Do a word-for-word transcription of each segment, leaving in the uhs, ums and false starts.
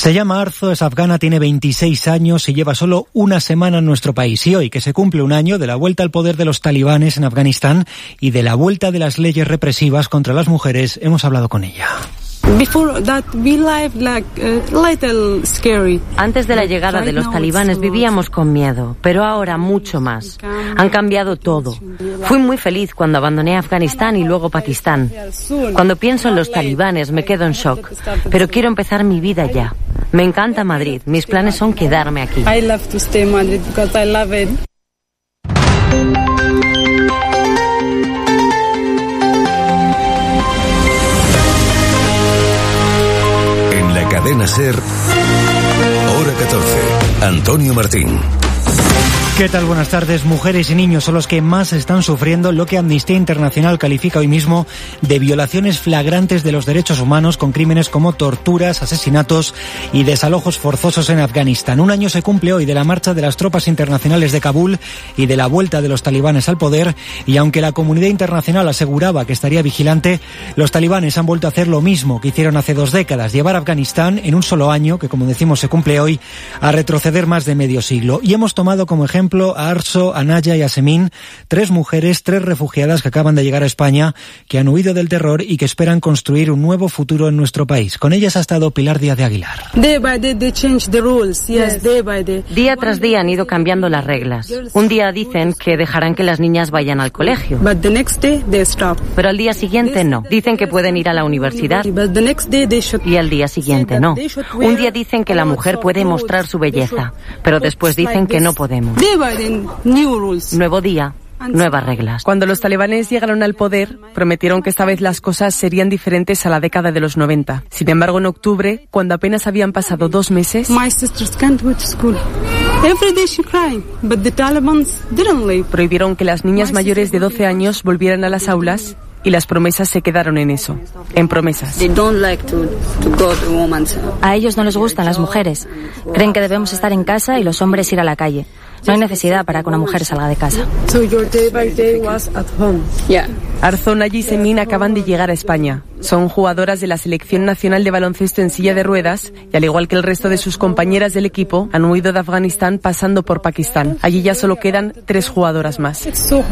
Se llama Arzo, es afgana, tiene veintiséis años y lleva solo una semana en nuestro país. Y hoy, que se cumple un año de la vuelta al poder de los talibanes en Afganistán y de la vuelta de las leyes represivas contra las mujeres, hemos hablado con ella. Antes de la llegada de los talibanes vivíamos con miedo, pero ahora mucho más. Han cambiado todo. Fui muy feliz cuando abandoné Afganistán y luego Pakistán. Cuando pienso en los talibanes me quedo en shock, pero quiero empezar mi vida ya. Me encanta Madrid, mis planes son quedarme aquí. Cadena SER, hora catorce. Antonio Martín. ¿Qué tal? Buenas tardes. Mujeres y niños son los que más están sufriendo lo que Amnistía Internacional califica hoy mismo de violaciones flagrantes de los derechos humanos, con crímenes como torturas, asesinatos y desalojos forzosos en Afganistán. Un año se cumple hoy de la marcha de las tropas internacionales de Kabul y de la vuelta de los talibanes al poder, y aunque la comunidad internacional aseguraba que estaría vigilante, los talibanes han vuelto a hacer lo mismo que hicieron hace dos décadas, llevar a Afganistán en un solo año, que como decimos se cumple hoy, a retroceder más de medio siglo. Y hemos tomado como ejemplo a Arzo, a Naya y a Semin, tres mujeres, tres refugiadas que acaban de llegar a España, que han huido del terror y que esperan construir un nuevo futuro en nuestro país. Con ellas ha estado Pilar Díaz de Aguilar. Día tras día han ido cambiando las reglas. Un día dicen que dejarán que las niñas vayan al colegio, pero al día siguiente no. Dicen que pueden ir a la universidad y al día siguiente no. Un día dicen que la mujer puede mostrar su belleza, pero después dicen que no podemos. Nuevo día, nuevas reglas. Cuando los talibanes llegaron al poder, prometieron que esta vez las cosas serían diferentes a la década de los noventa. Sin embargo, en octubre, cuando apenas habían pasado dos meses, prohibieron que las niñas mayores de doce años volvieran a las aulas, y las promesas se quedaron en eso, en promesas. A ellos no les gustan las mujeres. Creen que debemos estar en casa y los hombres ir a la calle. No hay necesidad para que una mujer salga de casa. Arzo, Naya y Semin acaban de llegar a España. Son jugadoras de la Selección Nacional de Baloncesto en silla de ruedas y, al igual que el resto de sus compañeras del equipo, han huido de Afganistán pasando por Pakistán. Allí ya solo quedan tres jugadoras más.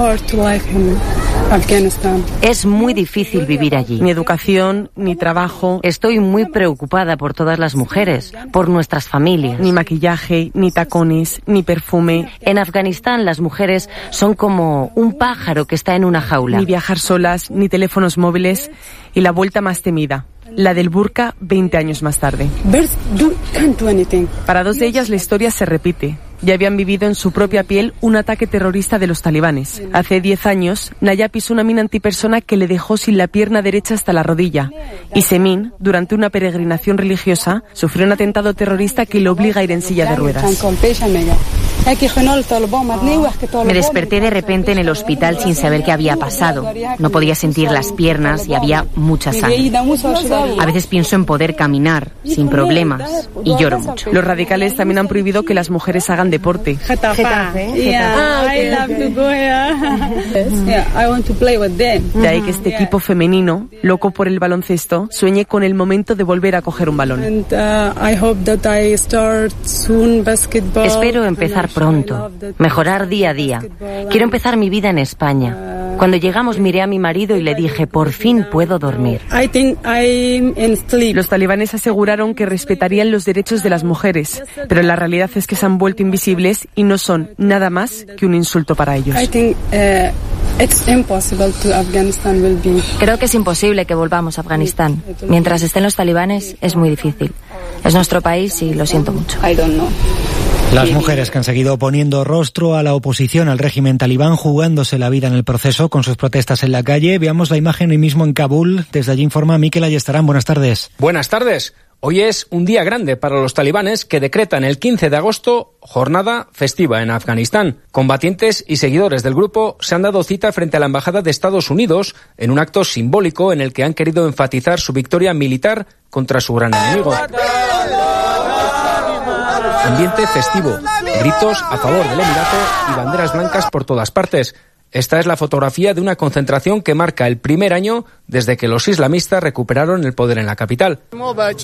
Es muy difícil vivir allí. Ni educación, ni trabajo. Estoy muy preocupada por todas las mujeres, por nuestras familias. Ni maquillaje, ni tacones, ni perfume. En Afganistán las mujeres son como un pájaro que está en una jaula. Ni viajar solas, ni teléfonos móviles. Y la vuelta más temida, la del burka veinte años más tarde. Para dos de ellas la historia se repite. Ya habían vivido en su propia piel un ataque terrorista de los talibanes. Hace diez años, Naya pisó una mina antipersona que le dejó sin la pierna derecha hasta la rodilla. Y Semin, durante una peregrinación religiosa, sufrió un atentado terrorista que le obliga a ir en silla de ruedas. Me desperté de repente en el hospital sin saber qué había pasado. No podía sentir las piernas y había mucha sangre. A veces pienso en poder caminar sin problemas y lloro mucho. Los radicales también han prohibido que las mujeres hagan deporte. Getafe. De ahí que este equipo femenino, loco por el baloncesto, sueñe con el momento de volver a coger un balón. Espero empezar pronto, mejorar día a día. Quiero empezar mi vida en España. Cuando llegamos miré a mi marido y le dije, por fin puedo dormir. Los talibanes aseguraron que respetarían los derechos de las mujeres, pero la realidad es que se han vuelto invisibles y no son nada más que un insulto para ellos. Creo que es imposible que volvamos a Afganistán. Mientras estén los talibanes es muy difícil. Es nuestro país y lo siento mucho. Las mujeres que han seguido poniendo rostro a la oposición al régimen talibán, jugándose la vida en el proceso con sus protestas en la calle. Veamos la imagen hoy mismo en Kabul. Desde allí informa Mikel Ayestarán. Buenas tardes. Buenas tardes. Hoy es un día grande para los talibanes que decretan el quince de agosto jornada festiva en Afganistán. Combatientes y seguidores del grupo se han dado cita frente a la Embajada de Estados Unidos en un acto simbólico en el que han querido enfatizar su victoria militar contra su gran enemigo. Ambiente festivo, gritos a favor del Emirato y banderas blancas por todas partes. Esta es la fotografía de una concentración que marca el primer año desde que los islamistas recuperaron el poder en la capital.